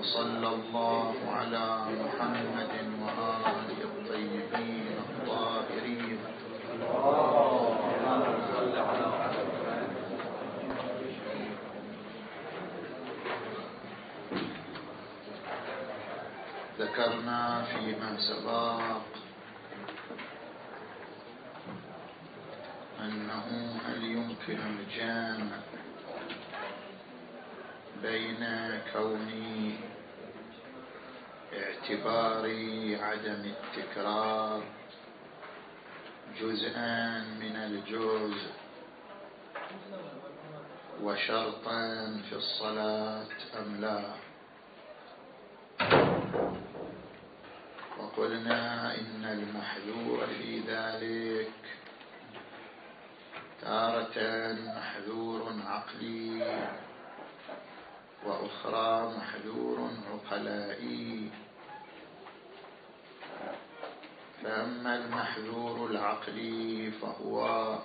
صلى الله على محمد وآله الطيبين الطاهرين. ذكرنا فيما سبق أنه هل يمكن الجمع بين كون اعتبار عدم التكرار جزءا من الجزء وشرطا في الصلاة أم لا؟ وقلنا إن المحذور في ذلك تارة محذور عقلي وأخرى محذور عقلائي. فأما المحذور العقلي فهو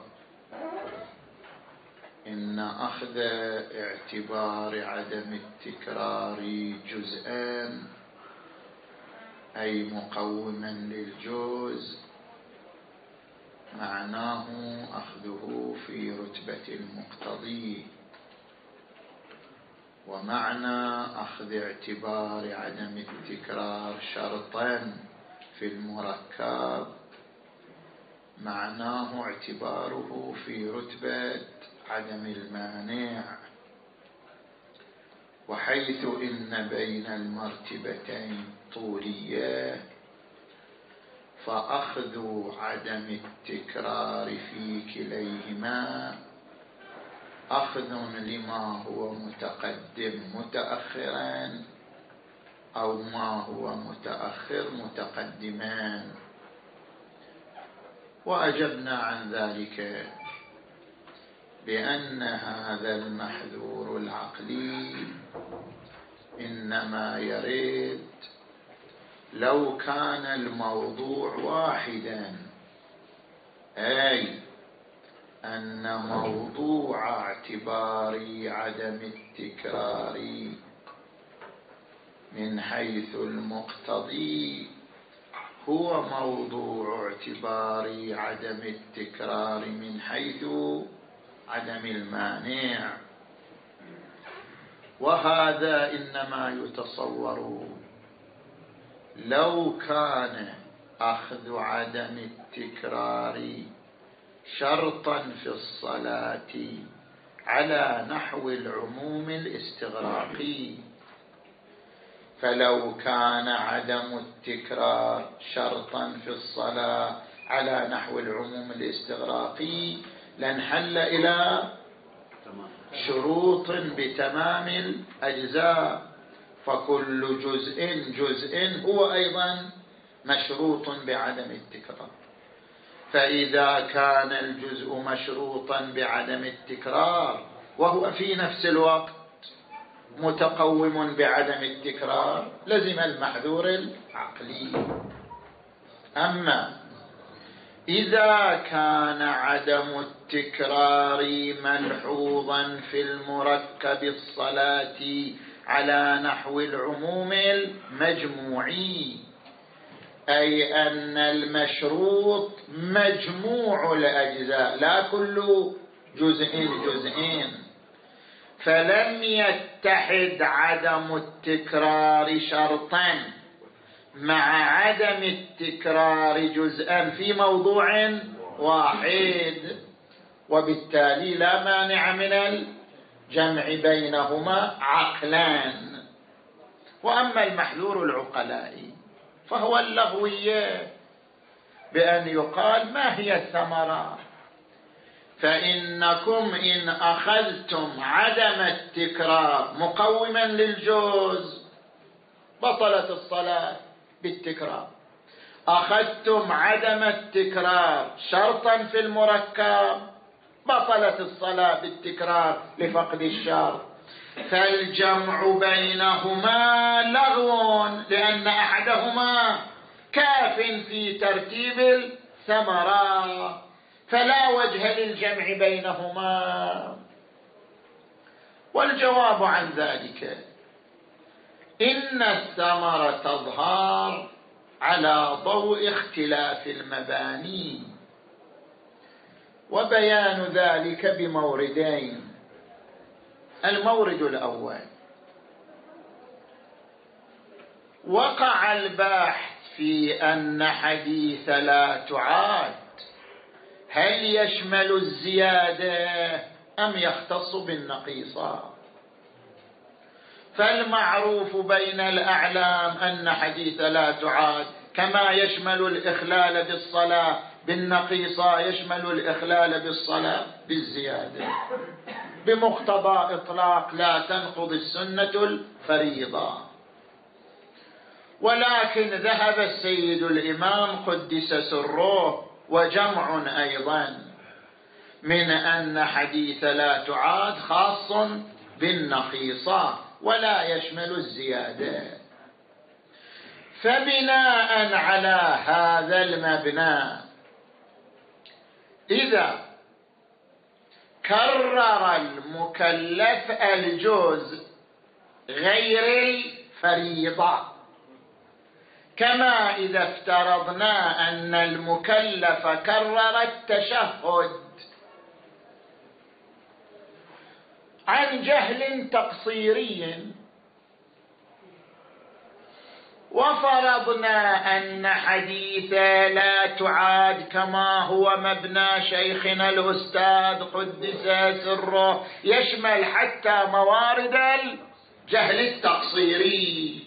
إن أخذ اعتبار عدم التكرار جزءان أي مقوما للجزء معناه أخذه في رتبة المقتضي، ومعنى أخذ اعتبار عدم التكرار شرطا في المركب معناه اعتباره في رتبة عدم المانع. وحيث إن بين المرتبتين طولية فأخذ عدم التكرار في كليهما أخذ لما هو متقدم متأخرا أو ما هو متأخر متقدما. وأجبنا عن ذلك بأن هذا المحذور العقلي إنما يرد لو كان الموضوع واحدا، أي أن موضوع اعتبار عدم التكرار من حيث المقتضي هو موضوع اعتبار عدم التكرار من حيث عدم المانع. وهذا إنما يتصور لو كان أخذ عدم التكرار شرطا في الصلاة على نحو العموم الاستغراقي. فلو كان عدم التكرار شرطا في الصلاة على نحو العموم الاستغراقي لانحل إلى شروط بتمام الأجزاء، فكل جزء هو أيضا مشروط بعدم التكرار. فإذا كان الجزء مشروطا بعدم التكرار وهو في نفس الوقت متقوم بعدم التكرار لزم المحذور العقلي. أما إذا كان عدم التكرار ملحوظا في المركب الصلاة على نحو العموم المجموعي، أي أن المشروط مجموع الأجزاء لا كل جزئين، فلم يتحد عدم التكرار شرطا مع عدم التكرار جزءا في موضوع واحد، وبالتالي لا مانع من الجمع بينهما عقلان. وأما المحذور العقلائي فهو اللغوية، بأن يقال ما هي الثمرة؟ فإنكم إن أخذتم عدم التكرار مقوما للجزء بطلت الصلاة بالتكرار، أخذتم عدم التكرار شرطا في المركب بطلت الصلاة بالتكرار لفقد الشرط. فالجمع بينهما لغو لأن أحدهما كاف في ترتيب الثمرة، فلا وجه للجمع بينهما. والجواب عن ذلك إن الثمرة تظهر على ضوء اختلاف المباني، وبيان ذلك بموردين. المورد الأول: وقع الباحث في أن حديث لا تعاد هل يشمل الزيادة أم يختص بالنقيصة؟ فالمعروف بين الأعلام أن حديث لا تعاد كما يشمل الإخلال بالصلاة بالنقيصة يشمل الإخلال بالصلاة بالزيادة، بمقتضى إطلاق لا تنقض السنة الفريضة. ولكن ذهب السيد الإمام قدس سره وجمع أيضا من أن حديث لا تعاد خاص بالنقيصة ولا يشمل الزيادة. فبناء على هذا المبنى، إذا كرر المكلف الجزء غير الفريضة، كما إذا افترضنا أن المكلف كرر التشهد عن جهل تقصيري، وفرضنا أن حديث لا تعاد كما هو مبنى شيخنا الأستاذ قدس سره يشمل حتى موارد الجهل التقصيري،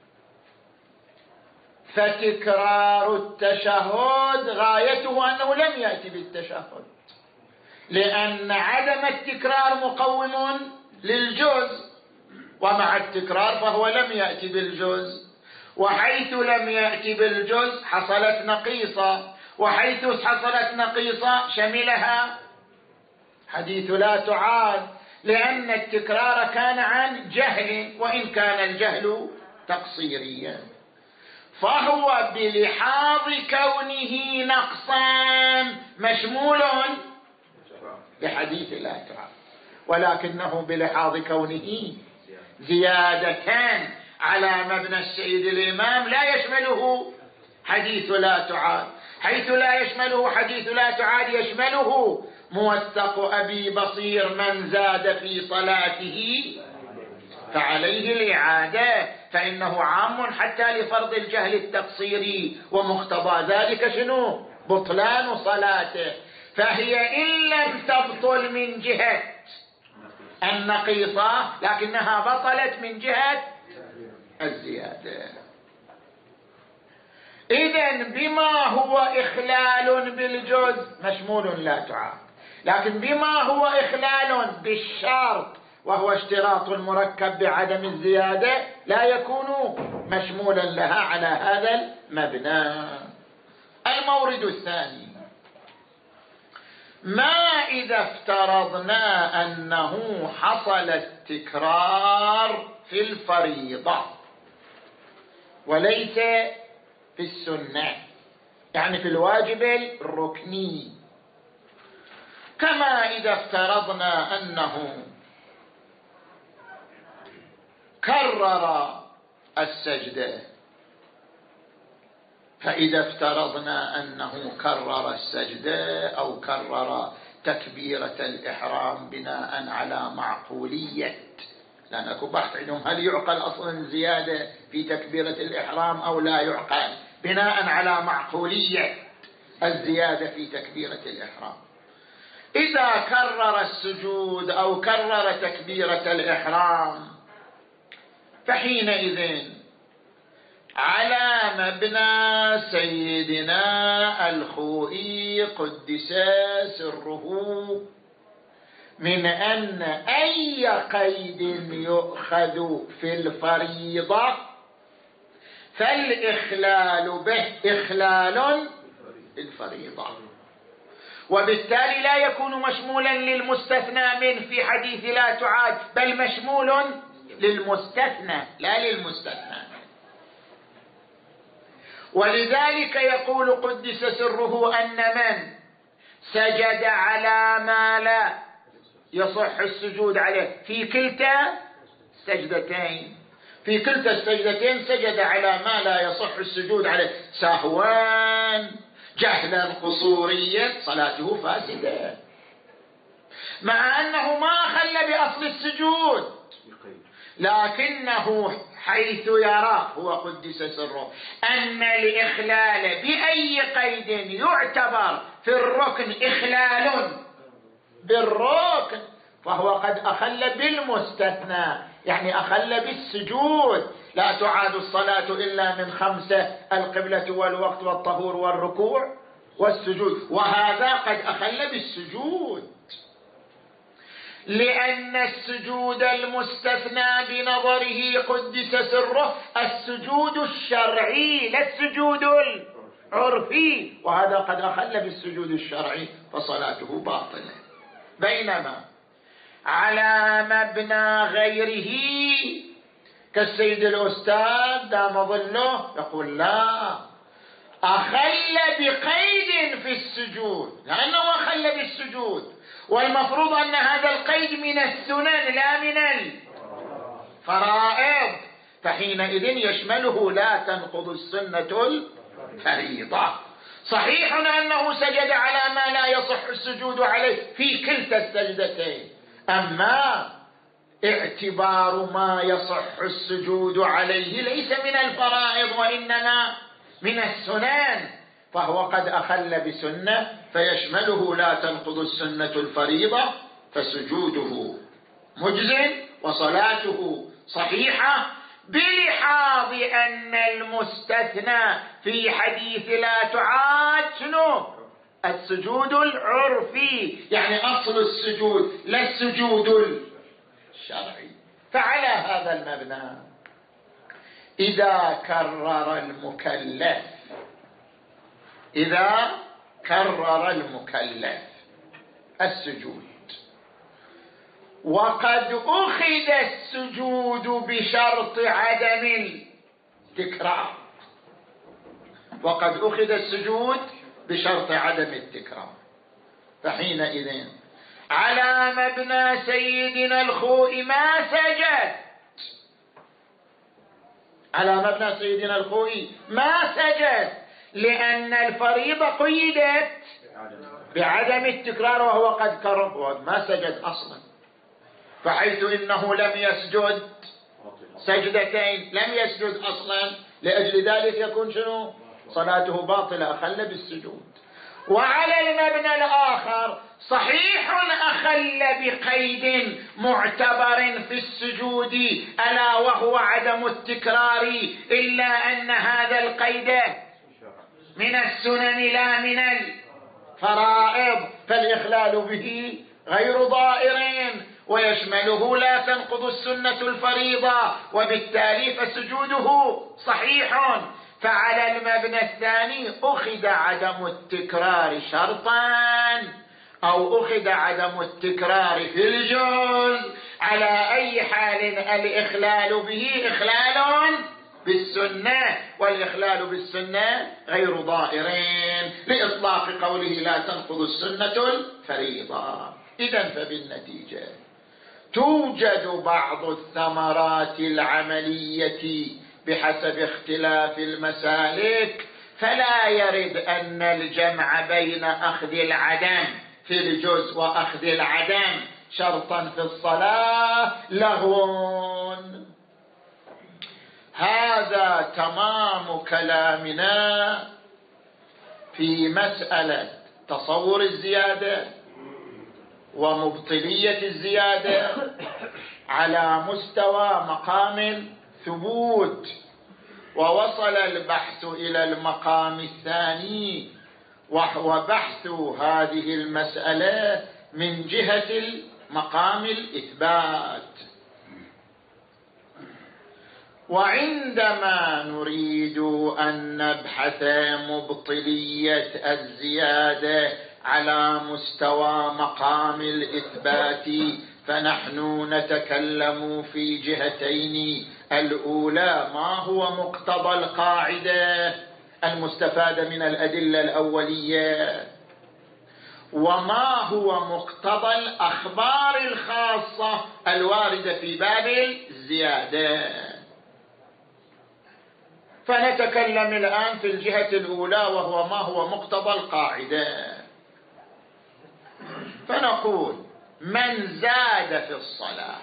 فتكرار التشهد غايته أنه لم يأتي بالتشهد، لأن عدم التكرار مقوم للجزء، ومع التكرار فهو لم يأتي بالجزء، وحيث لم يأتي بالجزء حصلت نقيصة، وحيث حصلت نقيصة شملها حديث لا تعاد، لأن التكرار كان عن جهل وإن كان الجهل تقصيريا، فهو بلحاظ كونه نقصا مشمول بحديث لا تعاد، ولكنه بلحاظ كونه زيادتان على مبنى السيد الإمام لا يشمله حديث لا تعاد، حيث لا يشمله حديث لا تعاد يشمله موثق أبي بصير: من زاد في صلاته فعليه الإعادة، فإنه عام حتى لفرض الجهل التقصيري، ومقتضى ذلك شنو؟ بطلان صلاته، فهي إن لم تبطل من جهة النقيصة لكنها بطلت من جهة الزيادة. إذن بما هو إخلال بالجزء مشمول لا تعاد، لكن بما هو إخلال بالشرط وهو اشتراط المركب بعدم الزيادة لا يكون مشمولا لها على هذا المبنى. المورد الثاني: ما إذا افترضنا أنه حصل التكرار في الفريضة وليس في السنة، يعني في الواجب الركني، كما إذا افترضنا أنه كرر السجدة، فإذا افترضنا أنه كرر السجدة أو كرر تكبيرة الإحرام بناء على معقولية، لأن أكو بحث عندهم هل يعقل أصلا زيادة في تكبيرة الإحرام أو لا يعقل، بناء على معقولية الزيادة في تكبيرة الإحرام. إذا كرر السجود أو كرر تكبيرة الإحرام فحينئذ على مبنى سيدنا الخوئي قدس سره من أن أي قيد يؤخذ في الفريضة فالإخلال به إخلال الفريضة، وبالتالي لا يكون مشمولا للمستثنى منه في حديث لا تعاد، بل مشمول للمستثنى لا للمستثنى. ولذلك يقول قدس سره أن من سجد على ما لا يصح السجود عليه في كلتا سجدتين في كلتا السجدتين سجد على ما لا يصح السجود عليه سهوا جهلا قصوريا، صلاته فاسدة، مع أنه ما أخل بأصل السجود، لكنه حيث يرى هو قدس سره أن الإخلال بأي قيد يعتبر في الركن إخلال بالركن، فهو قد أخل بالمستثنى، يعني أخل بالسجود. لا تعاد الصلاة إلا من 5: القبلة والوقت والطهور والركوع والسجود، وهذا قد أخل بالسجود، لأن السجود المستثنى بنظره قدس سره السجود الشرعي لا السجود العرفي، وهذا قد أخل بالسجود الشرعي فصلاته باطلة. بينما على مبنى غيره كالسيد الأستاذ دام ظله يقول لا، أخل بقيد في السجود لأنه أخل بالسجود، والمفروض أن هذا القيد من السنن لا من الفرائض، فحينئذ يشمله لا تنقض السنة الفريضة. صحيح أنه سجد على ما لا يصح السجود عليه في كلتا السجدتين، أما اعتبار ما يصح السجود عليه ليس من الفرائض وإنما من السنن، فهو قد أخل بسنة فيشمله لا تنقض السنة الفريضة، فسجوده مجزٍ وصلاته صحيحة، بلحاظ أن المستثنى في حديث لا تعاد شنو؟ السجود العرفي، يعني أصل السجود لا السجود الشرعي. فعلى هذا المبنى إذا كرر المكلف السجود وقد أخذ السجود بشرط عدم التكرار، فحينئذ على مبنى سيدنا الخوئي ما سجد، لأن الفريضة قيدت بعدم التكرار وهو قد كرر ما سجد أصلا، فحيث إنه لم يسجد سجدتين لم يسجد أصلا، لأجل ذلك يكون شنو؟ صلاته باطلة، أخل بالسجود. وعلى المبنى الآخر صحيح أخل بقيد معتبر في السجود ألا وهو عدم التكرار، إلا أن هذا القيد من السنن لا من الفرائض، فالإخلال به غير ضائر ويشمله لا تنقض السنة الفريضة، وبالتالي فسجوده صحيح. فعلى المبنى الثاني أخذ عدم التكرار شرطا أو أخذ عدم التكرار في الجزء، على أي حال الإخلال به إخلال بالسنة، والإخلال بالسنة غير ضائرين لإطلاق قوله لا تنقض السنة الفريضة. إذن فبالنتيجة توجد بعض الثمرات العملية بحسب اختلاف المسالك، فلا يرد أن الجمع بين أخذ العدم في الجزء وأخذ العدم شرطا في الصلاة لغو. هذا تمام كلامنا في مسألة تصور الزيادة ومبطلية الزيادة على مستوى مقام الثبوت، ووصل البحث إلى المقام الثاني وهو بحث هذه المسألة من جهة مقام الإثبات. وعندما نريد أن نبحث مبطلية الزيادة على مستوى مقام الإثبات فنحن نتكلم في جهتين: الأولى ما هو مقتضى القاعدة المستفادة من الأدلة الأولية، وما هو مقتضى الأخبار الخاصة الواردة في باب الزيادة. فنتكلم الآن في الجهة الأولى، وهو ما هو مقتضى القاعدة. فنقول من زاد في الصلاة،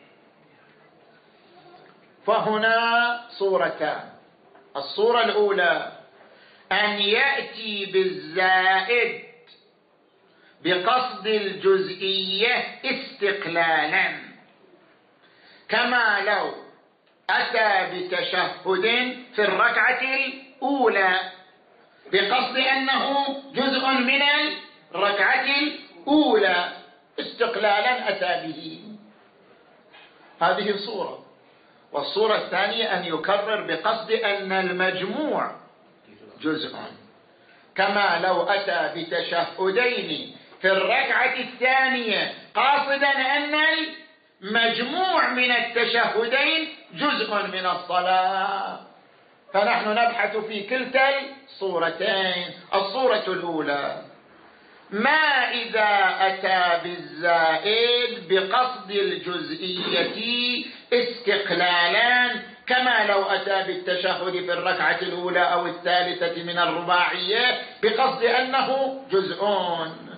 فهنا صورتان. الصورة الأولى أن يأتي بالزائد بقصد الجزئية استقلالا، كما لو أتى بتشهد في الركعة الأولى بقصد أنه جزء من الركعة الأولى استقلالا أتى به. هذه صورة. والصورة الثانية أن يكرر بقصد أن المجموع جزء، كما لو أتى بتشهدين في الركعة الثانية قاصدا أن المجموع من التشهدين جزء من الصلاة. فنحن نبحث في كلتا الصورتين. الصورة الأولى ما إذا أتى بالزائد بقصد الجزئية استقلالا، كما لو أتى بالتشهد في الركعة الأولى أو الثالثة من الرباعية بقصد أنه جزءون.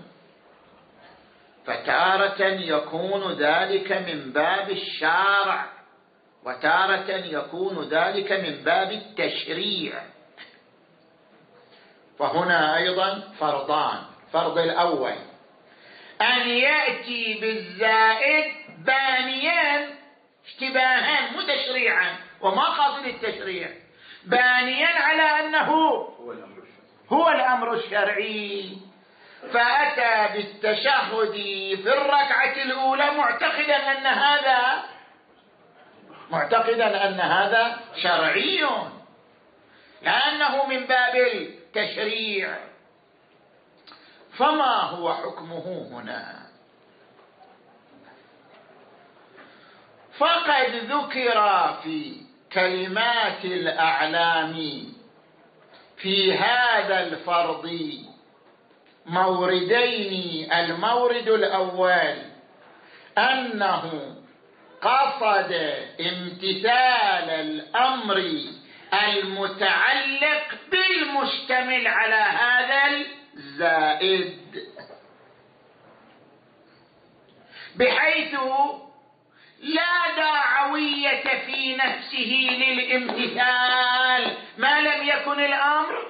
فتارة يكون ذلك من باب الشارع، وتارة يكون ذلك من باب التشريع. فهنا أيضا فرضان. فرض الأول أن يأتي بالزائد بانيا اشتباها متشريعا، وما قاصد التشريع، بانيا على أنه هو الأمر الشرعي، فأتى بالتشهد في الركعة الأولى معتقدا أن هذا شرعي، لأنه من باب التشريع. فما هو حكمه هنا؟ فقد ذكر في كلمات الأعلام في هذا الفرض موردين. المورد الأول أنه قصد امتثال الأمر المتعلق بالمشتمل على هذا الزائد، بحيث لا داعوية في نفسه للامتثال ما لم يكن الأمر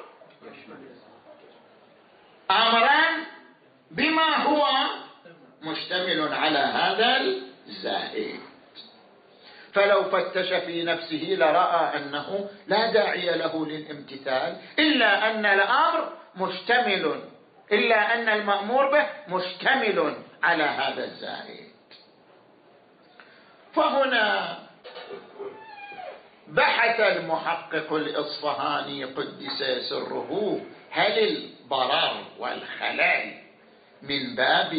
أمرا بما هو مشتمل على هذا الزائد. فلو فتش في نفسه لرأى أنه لا داعي له للامتثال، إلا أن الأمر مشتمل، إلا أن المأمور به مشتمل على هذا الزائد. فهنا بحث المحقق الإصفهاني قدس سره هل الضرر والخلل من باب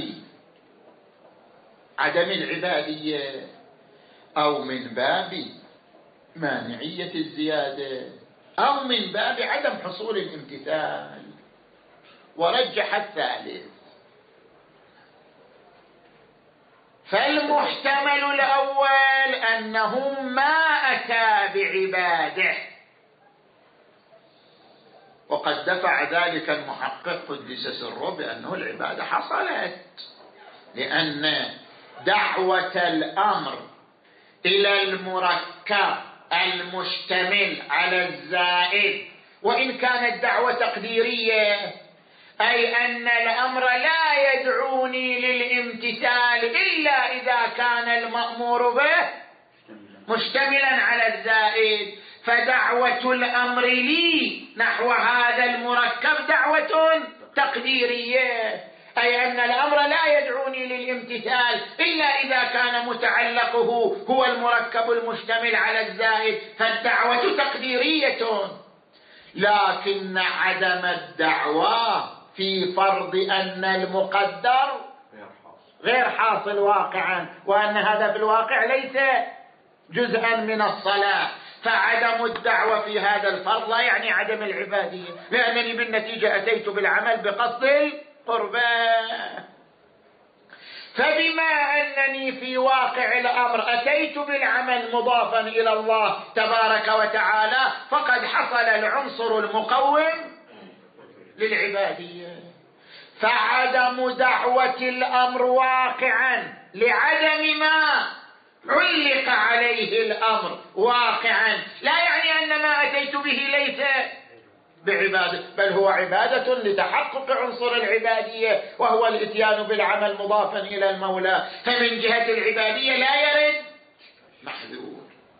عدم العبادية أو من باب مانعية الزيادة أو من باب عدم حصول الامتثال، ورجح الثالث. فالمحتمل الأول أنه ما أتى بعباده، وقد دفع ذلك المحقق قدس سره بأنه العبادة حصلت، لأن دعوة الأمر إلى المركب المشتمل على الزائد، وإن كانت دعوة تقديرية، أي أن الأمر لا يدعوني للامتثال إلا إذا كان المأمور به مشتملا على الزائد، فدعوة الأمر لي نحو هذا المركب دعوة تقديرية، أي أن الأمر لا يدعوني للامتثال إلا إذا كان متعلقه هو المركب المشتمل على الزائد، فالدعوة تقديرية. لكن عدم الدعوة في فرض أن المقدر غير حاصل واقعا، وأن هذا في الواقع ليس جزءا من الصلاة، فعدم الدعوة في هذا الفرض لا يعني عدم العبادية، لأنني بالنتيجة أتيت بالعمل بقصد القربان. فبما أنني في واقع الأمر أتيت بالعمل مضافا إلى الله تبارك وتعالى، فقد حصل بطل العنصر المقوم للعبادية. فعدم دعوة الأمر واقعا لعدم ما علق عليه الأمر واقعا لا يعني أن ما أتيت به ليس بعبادة، بل هو عبادة لتحقق عنصر العبادية وهو الإتيان بالعمل مضافا إلى المولى. فمن جهة العبادية لا يرد محذور.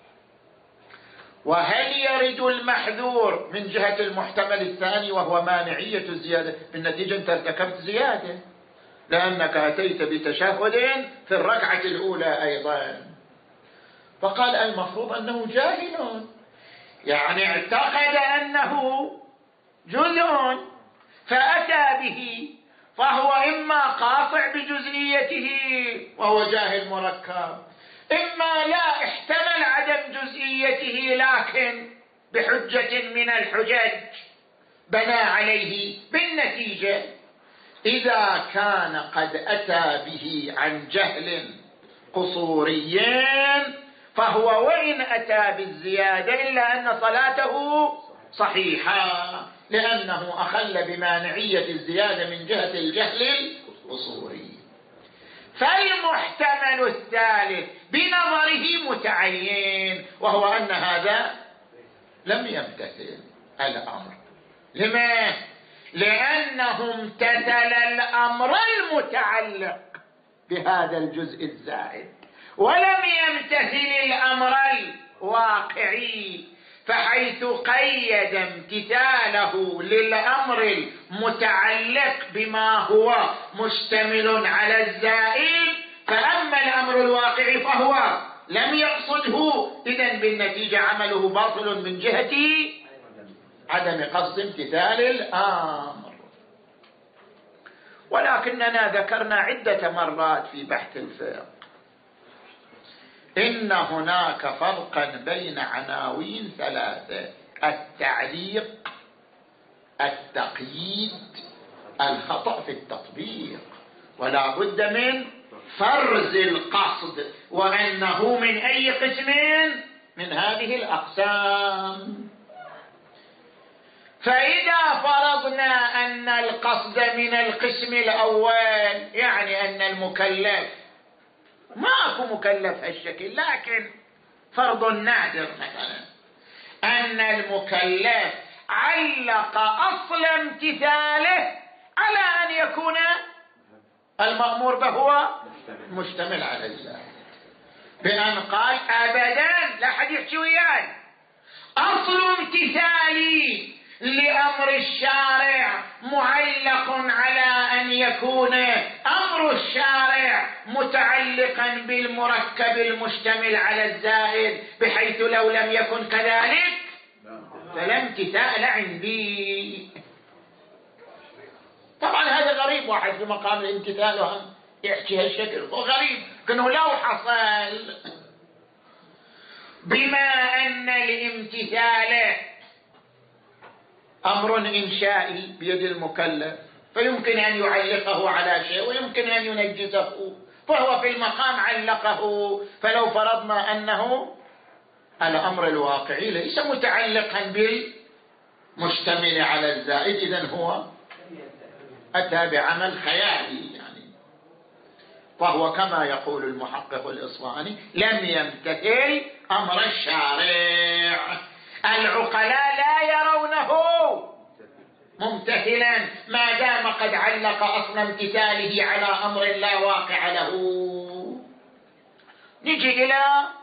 وهل يرد المحذور من جهة المحتمل الثاني وهو مانعية الزيادة؟ بالنتيجة أنت ارتكبت زيادة لأنك أتيت بتشهد في الركعة الأولى أيضا. فقال المفروض أنه جاهل، يعني اعتقد أنه جزء فأتى به، فهو إما قاطع بجزئيته وهو جاهل مركب، إما لا احتمل عدم جزئيته لكن بحجة من الحجج بنى عليه. بالنتيجة إذا كان قد أتى به عن جهل قصوري فهو وإن أتى بالزيادة إلا أن صلاته صحيحة لأنه أخل بمانعية الزيادة من جهة الجهل القصوري. فالمحتمل الثالث بنظره متعين وهو أن هذا لم يمتثل الأمر. لما؟ لأنه امتثل الأمر المتعلق بهذا الجزء الزائد ولم يمتثل الأمر الواقعي، فحيث قيد امتثاله للأمر المتعلق بما هو مشتمل على الزائد، فأما الأمر الواقعي فهو لم يقصده، إذن بالنتيجة عمله باطل من جهة عدم قصد امتثال الأمر. ولكننا ذكرنا عدة مرات في بحث الفقه إن هناك فرقا بين عناوين ثلاثة: التعليق، التقييد، الخطأ في التطبيق. ولا بد من فرز القصد وأنه من أي قسم من هذه الأقسام. فإذا فرضنا أن القصد من القسم الأول يعني أن المكلف ماكو مكلف هالشكل، لكن فرض نادر مثلا أن المكلف علق أصل امتثاله على أن يكون المأمور به هو مشتمل على الزائد، بأن قال أبدا لا حد يحكي وياي، أصل امتثالي لأمر الشارع معلق على أن يكون أمر الشارع متعلقا بالمركب المشتمل على الزائد، بحيث لو لم يكن كذلك فلا امتثال عندي. طبعا هذا غريب، واحد في مقام الامتثال وهم يحكي هالشكل، هو غريب. لكنه لو حصل بما أن الامتثال أمر إنشائي بيد المكلف فيمكن أن يعلقه على شيء ويمكن أن ينجزه، فهو في المقام علقه. فلو فرضنا أنه الأمر الواقعي ليس متعلقا بالمشتمل على الزائد، إذن هو أتى بعمل خيالي يعني، فهو كما يقول المحقق الإصفهاني لم يمتثل أمر الشارع. العقلاء لا يرونه ممتثلا ما دام قد علق أصل امتثاله على أمر لا واقع له. نجي إلى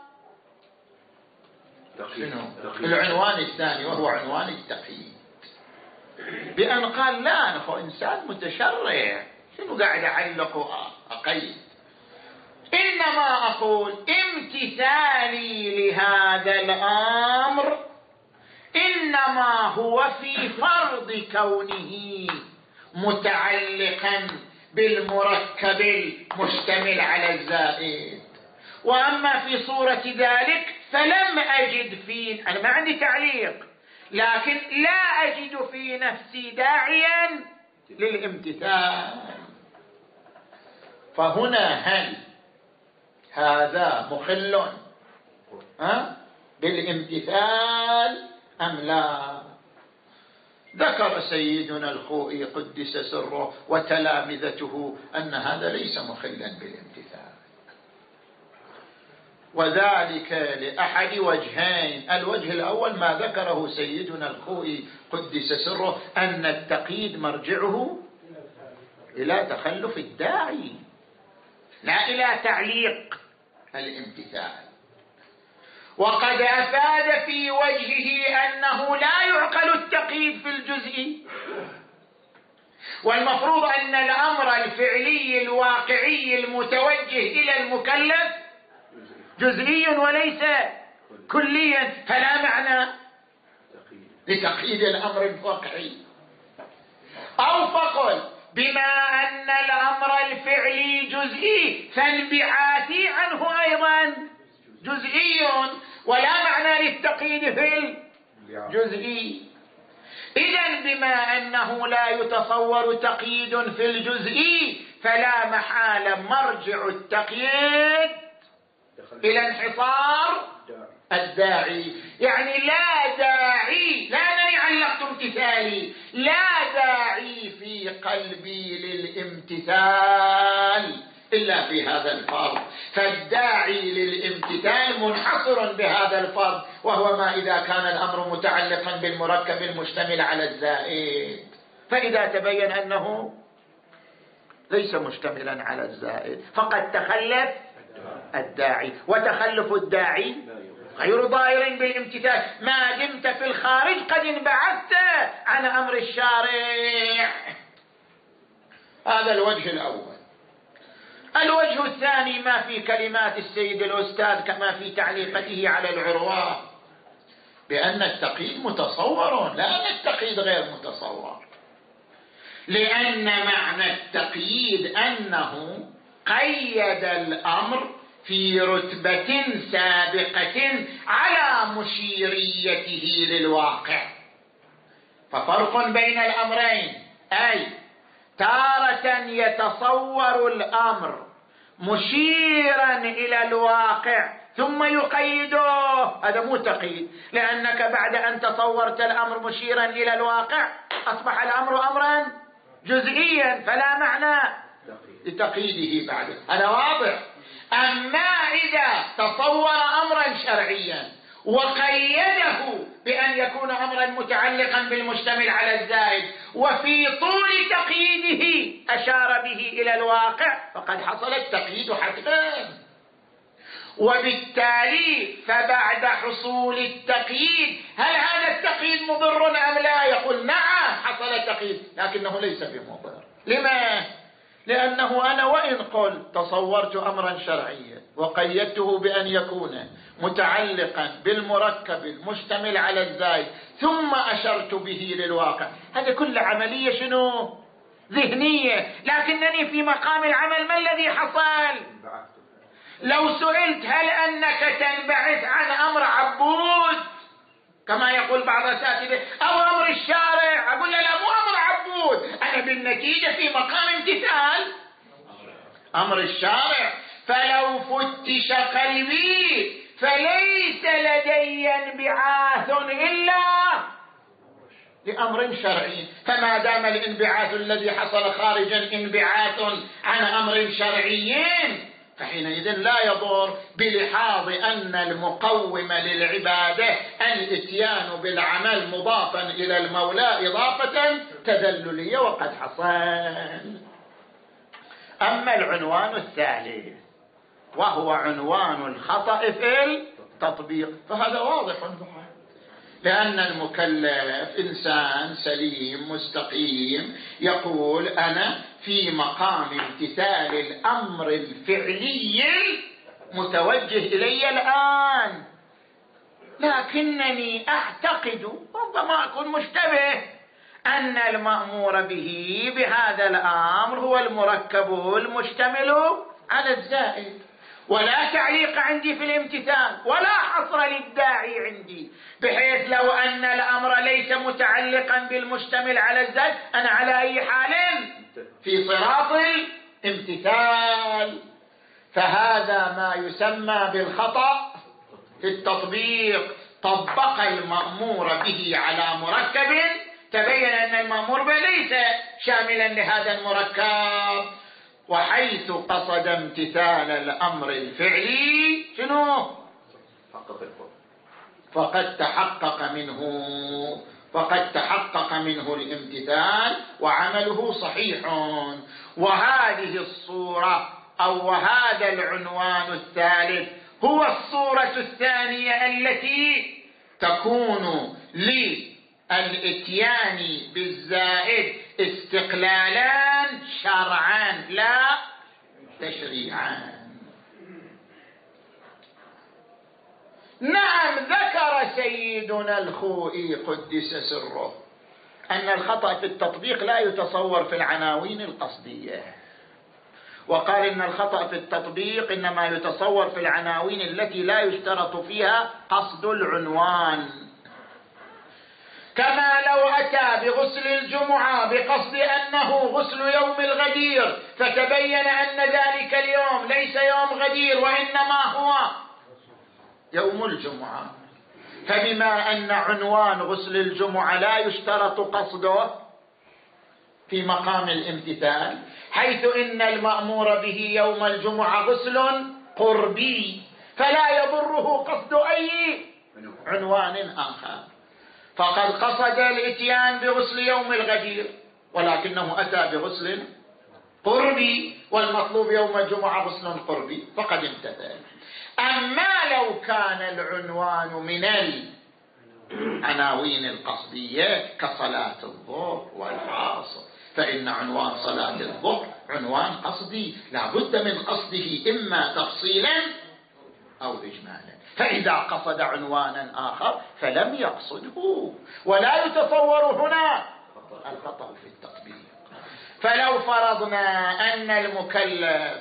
العنوان الثاني وهو عنوان التقييد، بأن قال لا نحو إنسان متشرع، شنو قاعد أعلق أقيد؟ إنما أقول امتثالي لهذا الأمر إنما هو في فرض كونه متعلقا بالمركب المشتمل على الزائد، وأما في صورة ذلك فلم أجد فيه، أنا ما عندي تعليق، لكن لا أجد في نفسي داعيا للامتثال. فهنا هل هذا مخل بالامتثال أم لا؟ ذكر سيدنا الخوئي قدس سره وتلامذته أن هذا ليس مخلا بالامتثال، وذلك لأحد وجهين. الوجه الأول ما ذكره سيدنا الخوئي قدس سره أن التقييد مرجعه إلى تخلف الداعي لا إلى تعليق الامتثال، وقد أفاد في وجهه أنه لا يعقل التقييد في الجزء، والمفروض أن الأمر الفعلي الواقعي المتوجه إلى المكلف جزئي وليس كليا، فلا معنى لتقييد الأمر الواقعي. أو فقل بما أن الأمر الفعلي جزئي فالانبعاثي عنه أيضا جزئي، ولا معنى للتقييد في الجزئي. إذن بما أنه لا يتصور تقييد في الجزئي فلا محالة مرجع التقييد إلى انحصار الداعي، يعني لا داعي، لا أنني علقت امتثالي، لا داعي في قلبي للامتثال إلا في هذا الفرض، فالداعي للامتثال منحصر بهذا الفرض، وهو ما إذا كان الأمر متعلقا بالمركب المشتمل على الزائد. فإذا تبين أنه ليس مشتملا على الزائد فقد تخلف الداعي، وتخلف الداعي غير ضائر بالامتثال ما دمت في الخارج قد انبعثت عن أمر الشارع. هذا الوجه الأول. الوجه الثاني ما في كلمات السيد الأستاذ كما في تعليقته على العروة بأن التقييد متصور، لا أن التقييد غير متصور، لأن معنى التقييد أنه قيد الأمر في رتبة سابقة على مشيريته للواقع. ففرق بين الأمرين، أي تارة يتصور الأمر مشيرا إلى الواقع ثم يقيده، هذا مو تقييد، لأنك بعد أن تصورت الأمر مشيرا إلى الواقع أصبح الأمر أمرا جزئيا فلا معنى لتقييده بعده، هذا واضح. أما إذا تصور أمرا شرعيا وقيده بأن يكون أمرا متعلقا بالمشتمل على الزائد وفي طول تقييده أشار به إلى الواقع فقد حصل التقييد حتما، وبالتالي فبعد حصول التقييد هل هذا التقييد مضر أم لا؟ يقول نعم حصل التقييد لكنه ليس بمضر. لما؟ لأنه أنا وإن قلت تصورت أمرا شرعيا وقيدته بأن يكون متعلقا بالمركب المشتمل على الزائد ثم أشرت به للواقع، هذه كل عملية شنو؟ ذهنية، لكنني في مقام العمل ما الذي حصل؟ لو سئلت هل أنك تنبعث عن أمر عبود كما يقول بعض الأساتذة أو أمر الشارع، أقول لا مو أمر عبود، أنا بالنتيجة في مقام امتثال أمر الشارع. فلو فتش قلبي فليس لدي انبعاث إلا لأمر شرعي، فما دام الانبعاث الذي حصل خارجا انبعاث عن أمر شرعي فحينئذ لا يضر بلحاظ أن المقوم للعبادة الاتيان بالعمل مضافا إلى المولى إضافة تدللية وقد حصل. أما العنوان الثالث وهو عنوان الخطأ في التطبيق فهذا واضح ظاهر، لأن المكلف إنسان سليم مستقيم يقول أنا في مقام امتثال الأمر الفعلي المتوجه إلي الآن، لكنني أعتقد ربما أكون مشتبه أن المأمور به بهذا الأمر هو المركب المشتمل على الزائد، ولا تعليق عندي في الامتثال ولا حصر للداعي عندي، بحيث لو أن الأمر ليس متعلقا بالمشتمل على الزائد أنا على أي حال في صراط الامتثال. فهذا ما يسمى بالخطأ في التطبيق، طبق المأمور به على مركب تبين أن المأمور به ليس شاملا لهذا المركب. وحيث قصد امتثال الأمر الفعلي شنو؟ فقد تحقق منه الامتثال وعمله صحيح. وهذه الصورة أو وهذا العنوان الثالث هو الصورة الثانية التي تكون للإتيان بالزائد استقلالا شرعا لا تشريعا. نعم، ذكر سيدنا الخوئي قدس سره أن الخطأ في التطبيق لا يتصور في العناوين القصدية، وقال إن الخطأ في التطبيق إنما يتصور في العناوين التي لا يشترط فيها قصد العنوان. كما لو أتى بغسل الجمعة بقصد أنه غسل يوم الغدير فتبين أن ذلك اليوم ليس يوم غدير وإنما هو يوم الجمعة، فبما أن عنوان غسل الجمعة لا يشترط قصده في مقام الامتثال، حيث إن المأمور به يوم الجمعة غسل قربي فلا يضره قصد أي عنوان آخر. فقد قصد الاتيان بغسل يوم الغدير ولكنه أتى بغسل قربي، والمطلوب يوم الجمعة غسل قربي فقد امتثل. أما لو كان العنوان من العناوين القصدية كصلاة الظهر والعصر، فإن عنوان صلاة الظهر عنوان قصدي لا بد من قصده إما تفصيلا أو إجمالا، فإذا قصد عنوانا آخر فلم يقصده، ولا يتصور هنا الخطأ في التطبيق. فلو فرضنا أن المكلف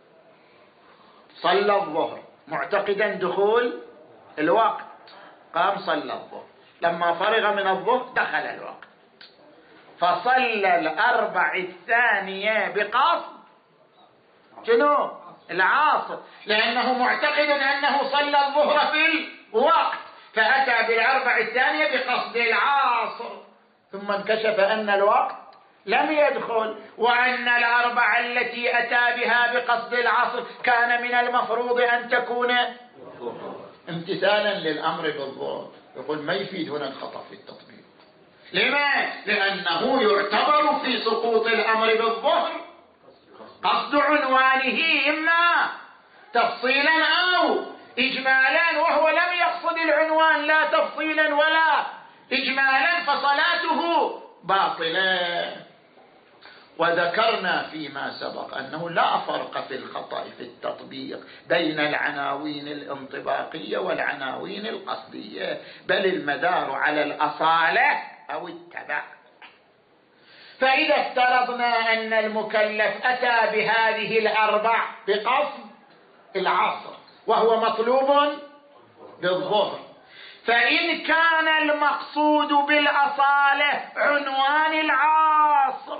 صلى الظهر معتقدا دخول الوقت، قام صلى الظهر، لما فرغ من الظهر دخل الوقت فصلى الأربع الثانية بقصد شنو؟ العصر، لأنه معتقد أنه صلى الظهر في الوقت فأتى بالأربع الثانية بقصد العصر، ثم انكشف أن الوقت لم يدخل، وأن الأربع التي أتى بها بقصد العصر كان من المفروض أن تكون امتثالا للأمر بالظهر. يقول ما يفيد هنا الخطأ في التطبيق. لما؟ لأنه يعتبر في سقوط الأمر بالظهر قصد عنوانه إما تفصيلا أو إجمالا، وهو لم يقصد العنوان لا تفصيلا ولا إجمالا، فصلاته باطلة. وذكرنا فيما سبق أنه لا فرق في الخطأ في التطبيق بين العناوين الانطباقية والعناوين القصدية، بل المدار على الأصالة أو التبع. فإذا افترضنا أن المكلف أتى بهذه الأربع بقصد العصر وهو مطلوب بالظهر، فإن كان المقصود بالأصالة عنوان العصر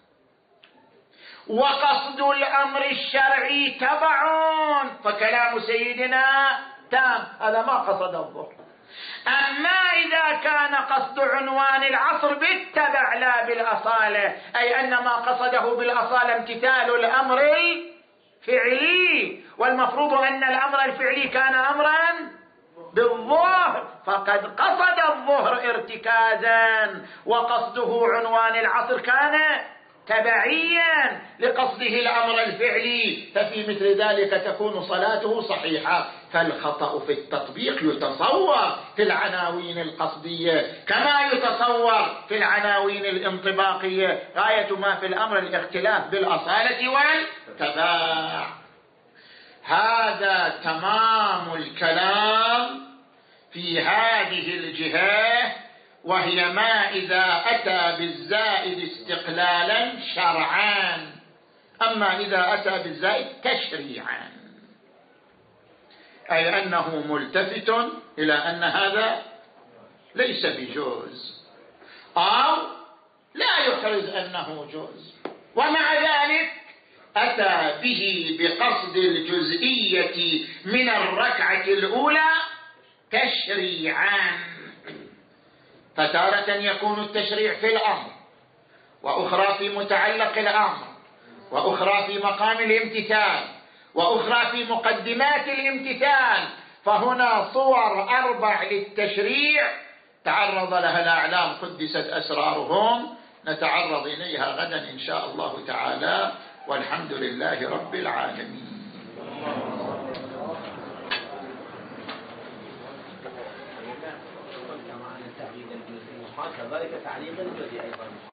وقصد الأمر الشرعي تبعون فكلام سيدنا تام، هذا ما قصد الظهر. أما إذا كان قصد عنوان العصر بالتبع لا بالأصالة، أي أن ما قصده بالأصالة امتثال الأمر الفعلي، والمفروض أن الأمر الفعلي كان أمرا بالظهر، فقد قصد الظهر ارتكازا وقصده عنوان العصر كان تبعيا لقصده الأمر الفعلي، ففي مثل ذلك تكون صلاته صحيحة. فالخطأ في التطبيق يتصور في العناوين القصدية كما يتصور في العناوين الانطباقية، غاية ما في الأمر الاختلاف بالأصالة والتباع. هذا تمام الكلام في هذه الجهة، وهي ما إذا أتى بالزائد استقلالا شرعا، أما إذا أتى بالزائد تشريعا، أي أنه ملتفت إلى أن هذا ليس بجوز أو لا يحرز أنه جوز، ومع ذلك أتى به بقصد الجزئية من الركعة الأولى تشريعا. فتارة يكون التشريع في الأمر، وأخرى في متعلق الأمر، وأخرى في مقام الامتثال، وأخرى في مقدمات الامتثال. فهنا صور 4 للتشريع تعرض لها الأعلام قدست أسرارهم، نتعرض إليها غدا إن شاء الله تعالى، والحمد لله رب العالمين. كذلك تعليق الجزء أيضا.